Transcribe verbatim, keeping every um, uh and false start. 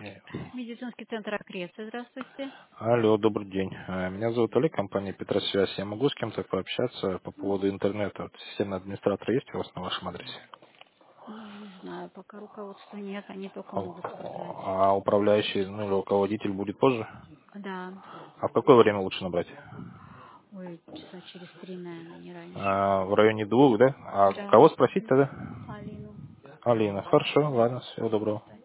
Медицинский центр Акреция, здравствуйте. Алло, добрый день. Э, Меня зовут Олег, компания Петросвязь. Я могу с кем-то пообщаться по поводу интернета? Вот системный администратор есть у вас на вашем адресе? Ну, не знаю, пока руководства нет, они только А могут сказать. а управляющий, ну или руководитель будет позже? Да. А в какое время лучше набрать? Ой, часа через три, наверное, не раньше. А, в районе двух, да? А Да. кого спросить тогда? Алину. Алина. Хорошо, ладно, всего доброго.